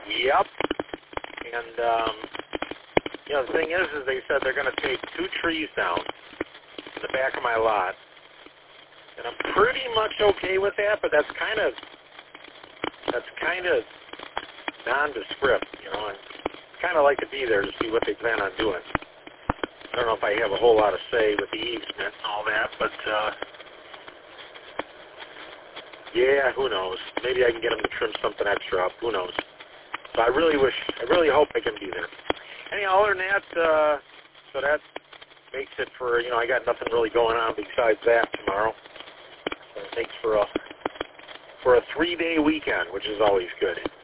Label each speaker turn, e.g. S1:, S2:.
S1: Yep. And, the thing is they said they're going to take 2 trees down in the back of my lot. And I'm pretty much okay with that, but that's kind of nondescript, and kind of like to be there to see what they plan on doing. I don't know if I have a whole lot of say with the easement and all that, but, yeah, who knows? Maybe I can get them to trim something extra up. Who knows? So I really hope I can be there. Anyhow, other than that, so that makes it for, I got nothing really going on besides that tomorrow. So it makes for a 3-day weekend, which is always good.